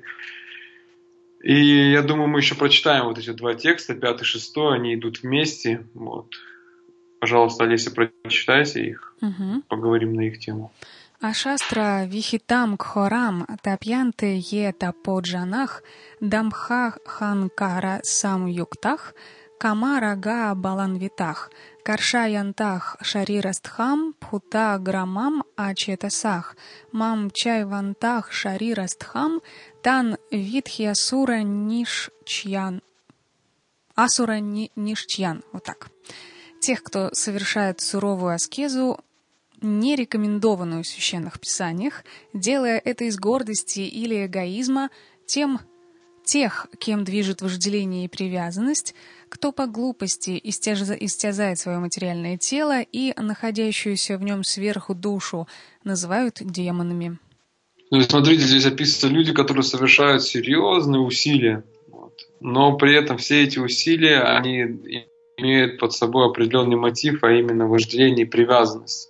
И я думаю, мы еще прочитаем эти два текста, 5 и 6, они идут вместе. Пожалуйста, Олеся, прочитайте их, поговорим на их тему. Ашастра вихитам кхорам тапьянте е таподжанах дамха ханкара самюктах камарага баланвитах каршаянтах шарирастхам пхута грамам ачетасах мам чайвантах шарирастхам тан витхиасура нишчьян. Асура нишчьян. Вот так. Тех, кто совершает суровую аскезу, не рекомендованную в священных писаниях, делая это из гордости или эгоизма, тех, кем движет вожделение и привязанность, кто по глупости истязает свое материальное тело и находящуюся в нем сверху душу, называют демонами. Смотрите, здесь описываются люди, которые совершают серьезные усилия, но при этом все эти усилия, они имеют под собой определенный мотив, а именно вожделение и привязанность.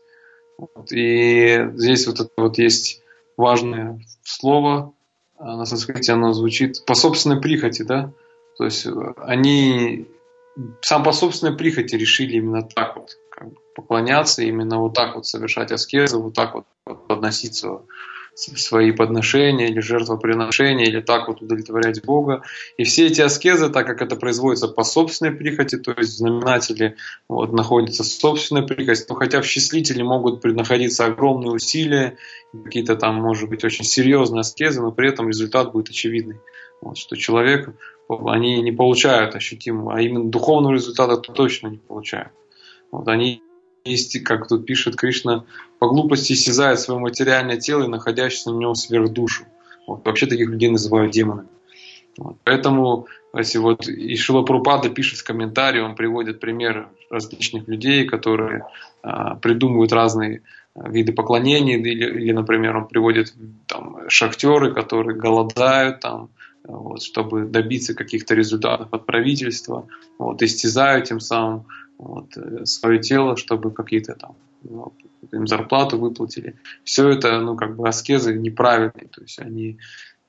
И здесь есть важное слово, на санскрите оно звучит по собственной прихоти, да? То есть они сам по собственной прихоти решили именно так поклоняться, именно так совершать аскезы, так подноситься свои подношения или жертвоприношения, или так удовлетворять Бога. И все эти аскезы, так как это производится по собственной прихоти, то есть в знаменателе находится собственная прихоть, но хотя в счислителе могут находиться огромные усилия, какие-то там, может быть, очень серьезные аскезы, но при этом результат будет очевидный. Что человек, они не получают ощутимого, а именно духовного результата точно не получают. Они есть, как тут пишет Кришна, по глупости истязает свое материальное тело и находящееся в нем сверхдушу. Вообще таких людей называют демонами. Поэтому, если и Шрила Прабхупада пишет в комментарии, он приводит примеры различных людей, которые придумывают разные виды поклонений, или, например, он приводит шахтеры, которые голодают, чтобы добиться каких-то результатов от правительства, истязают тем самым свое тело, чтобы какие-то им зарплату выплатили. Все это, аскезы неправильные, то есть они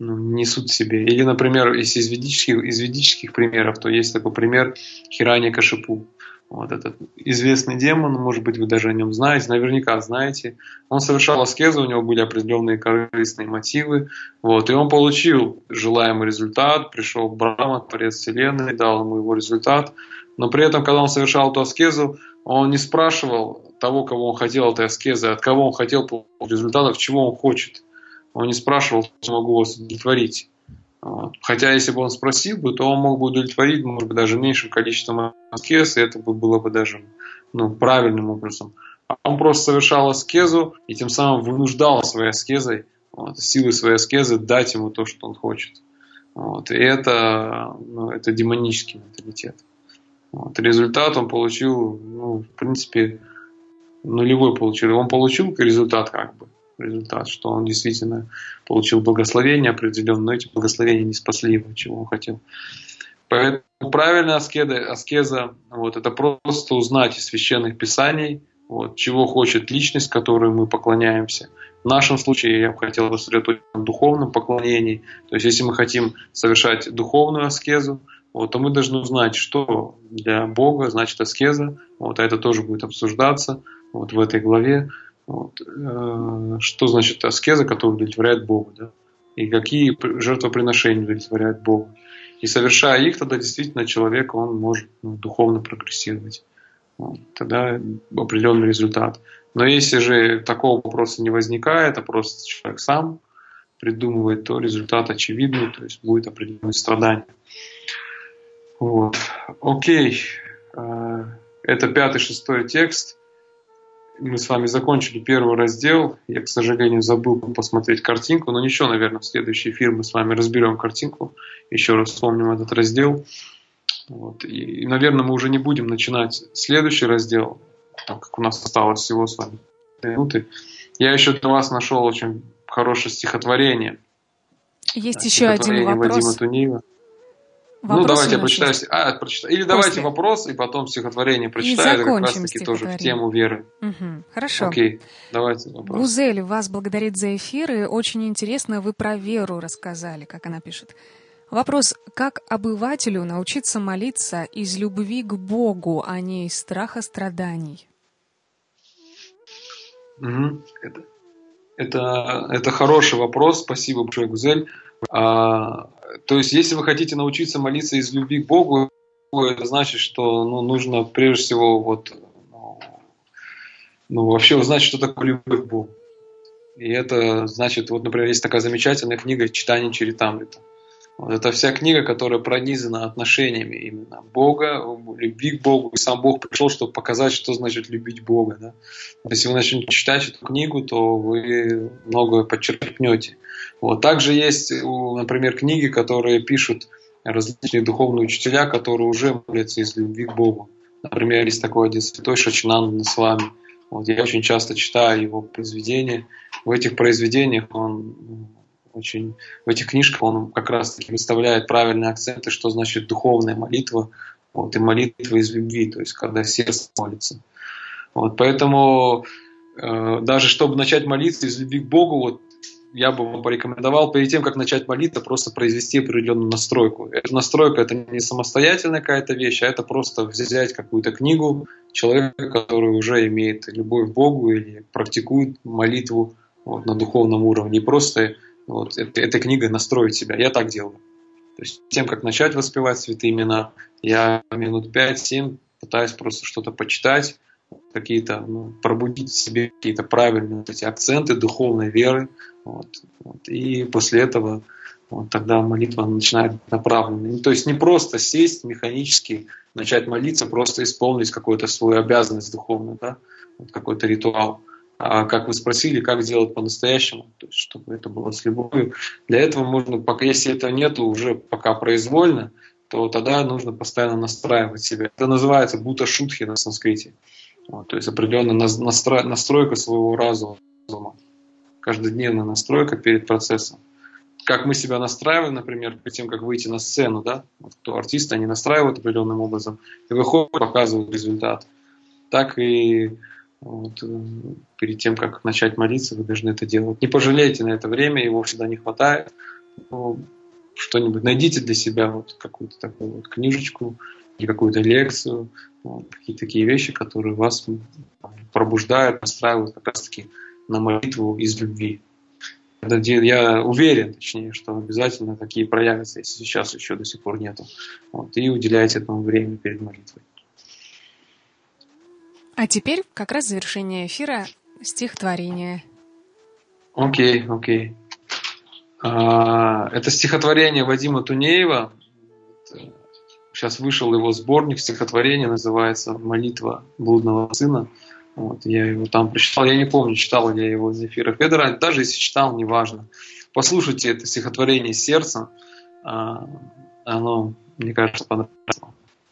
несут в себе. Или, например, если из ведических примеров, то есть такой пример Хираньякашипу. Вот этот известный демон, может быть, вы даже о нем знаете, наверняка знаете. Он совершал аскезу, у него были определенные корыстные мотивы, вот, и он получил желаемый результат, пришел Брахма, Творец Вселенной, дал ему его результат, но при этом, когда он совершал эту аскезу, он не спрашивал того, кого он хотел этой аскезы, от кого он хотел результатов, чего он хочет. Он не спрашивал, что могу вас удовлетворить. Хотя, если бы он спросил бы, то он мог бы удовлетворить, может быть, даже меньшим количеством аскез, и это было бы даже правильным образом. А он просто совершал аскезу и тем самым вынуждал своей аскезой, силой своей аскезы дать ему то, что он хочет. И это демонический менталитет. Результат он получил, в принципе, нулевой получил. Он получил результат результат, что он действительно получил благословение определенное, но эти благословения не спасли его, чего он хотел. Поэтому правильная аскеза это просто узнать из священных писаний, чего хочет личность, которой мы поклоняемся. В нашем случае я бы хотел сосредоточиться на духовном поклонении. То есть, если мы хотим совершать духовную аскезу, то мы должны узнать, что для Бога значит аскеза. А это тоже будет обсуждаться в этой главе. Что значит аскеза, которая удовлетворяет Бога, да? И какие жертвоприношения удовлетворяют Бога. И совершая их, тогда действительно человек он может духовно прогрессировать. Тогда определенный результат. Но если же такого вопроса не возникает, а просто человек сам придумывает, то результат очевидный, то есть будет определенное страдание. Окей. Это 5-6 текст. Мы с вами закончили первый раздел. Я, к сожалению, забыл посмотреть картинку, но ничего, наверное, в следующий эфир мы с вами разберем картинку. Еще раз вспомним этот раздел. И, наверное, мы уже не будем начинать следующий раздел, так как у нас осталось всего с вами минуты. Я еще для вас нашел очень хорошее стихотворение. Есть еще один вопрос. Вадима Туниева. Давайте я прочитаю. Или давайте вопрос, и потом стихотворение прочитаю. Это как раз-таки тоже в тему веры. Хорошо. Окей, давайте вопрос. Гузель вас благодарит за эфир, и очень интересно, вы про веру рассказали, как она пишет. Вопрос: как обывателю научиться молиться из любви к Богу, а не из страха страданий? Это хороший вопрос. Спасибо большое, Гузель. То есть, если вы хотите научиться молиться из любви к Богу, это значит, что нужно прежде всего вообще узнать, что такое любовь к Богу. И это значит, например, есть такая замечательная книга «Читание Чаритамрита». Это вся книга, которая пронизана отношениями именно Бога, любви к Богу. И сам Бог пришел, чтобы показать, что значит любить Бога. Да? Если вы начнете читать эту книгу, то вы многое подчеркнете. Также есть, например, книги, которые пишут различные духовные учителя, которые уже молятся из любви к Богу. Например, есть такой один святой Шачинанда Свами. Я очень часто читаю его произведения. В этих произведениях в этих книжках он как раз-таки выставляет правильные акценты, что значит духовная молитва, и молитва из любви, то есть когда сердце молится. Поэтому даже чтобы начать молиться из любви к Богу, я бы вам порекомендовал перед тем, как начать молиться, просто произвести определенную настройку. Эта настройка — это не самостоятельная какая-то вещь, а это просто взять какую-то книгу человека, который уже имеет любовь к Богу или практикует молитву на духовном уровне, и просто этой книгой настроить себя. Я так делаю. То есть, тем, как начать воспевать святые имена, я минут 5-7 пытаюсь просто что-то почитать, какие-то, пробудить в себе какие-то правильные эти акценты духовной веры. И после этого тогда молитва начинает быть направленной. То есть не просто сесть механически, начать молиться, просто исполнить какую-то свою обязанность духовную, да? Какой-то ритуал. А как вы спросили, как сделать по-настоящему, то есть, чтобы это было с любовью. Для этого можно, пока если этого нету уже пока произвольно, то тогда нужно постоянно настраивать себя. Это называется бута-шутхи на санскрите. То есть определенная настройка своего разума. Каждодневная настройка перед процессом. Как мы себя настраиваем, например, перед тем, как выйти на сцену, да? Кто артисты, они настраивают определенным образом и выходят, показывают результат. Так и перед тем, как начать молиться, вы должны это делать. Не пожалейте на это время, его всегда не хватает. что-нибудь найдите для себя, вот какую-то такую вот книжечку или какую-то лекцию, вот, какие-то такие вещи, которые вас пробуждают, настраивают как раз-таки на молитву из любви. Я уверен, точнее, что обязательно такие проявятся, если сейчас еще до сих пор нету. Вот, и уделяйте этому время перед молитвой. А теперь как раз завершение эфира стихотворение. Окей. Это стихотворение Вадима Тунеева. Сейчас вышел его сборник стихотворений, называется «Молитва блудного сына». Вот, я его там прочитал. Я не помню, читал ли я его из эфира Федора. Даже если читал, неважно. Послушайте это стихотворение сердцем. Оно, мне кажется, понравится.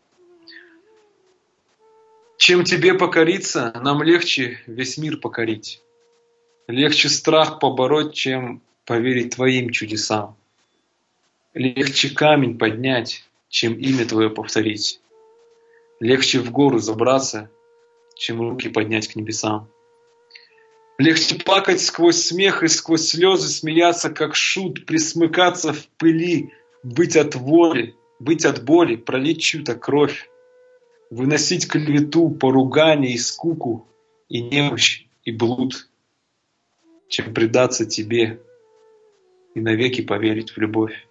Чем тебе покориться, нам легче весь мир покорить. Легче страх побороть, чем поверить твоим чудесам. Легче камень поднять, чем имя твое повторить. Легче в гору забраться, чем руки поднять к небесам. Легче плакать сквозь смех и сквозь слезы, смеяться, как шут, присмыкаться в пыли, быть от боли, пролить чью-то кровь, выносить клевету, поругание и скуку, и немощь, и блуд, чем предаться тебе и навеки поверить в любовь.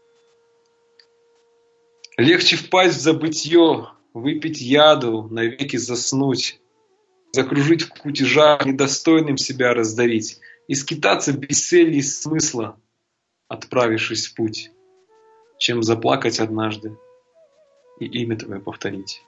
Легче впасть в забытье, выпить яду, навеки заснуть, закружить в кутежах, недостойным себя раздарить, и скитаться без цели и смысла, отправившись в путь, чем заплакать однажды и имя твое повторить.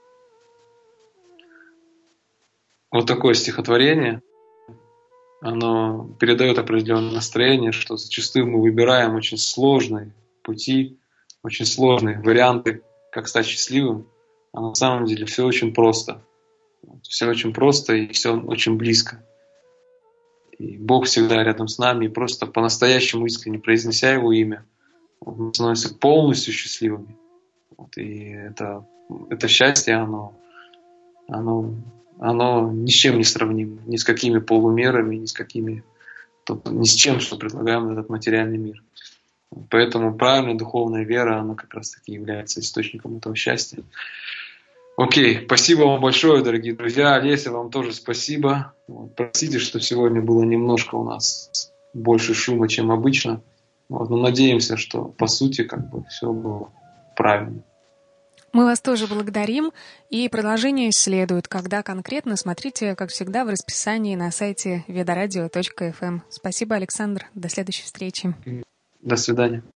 Вот такое стихотворение. Оно передает определенное настроение, что зачастую мы выбираем очень сложные пути, очень сложные варианты, как стать счастливым, а на самом деле все очень просто. Все очень просто и все очень близко. И Бог всегда рядом с нами, и просто по-настоящему искренне произнеся Его имя, мы становимся полностью счастливыми. И это счастье, оно ни с чем не сравнимо, ни с какими полумерами, ни с чем, что предлагаем этот материальный мир. Поэтому правильная духовная вера, она как раз таки является источником этого счастья. Окей, спасибо вам большое, дорогие друзья. Олеся, вам тоже спасибо. Простите, что сегодня было немножко у нас больше шума, чем обычно. Но надеемся, что по сути все было правильно. Мы вас тоже благодарим, и продолжение следует. Когда конкретно, смотрите, как всегда, в расписании на сайте vedoradio.fm. Спасибо, Александр. До следующей встречи. До свидания.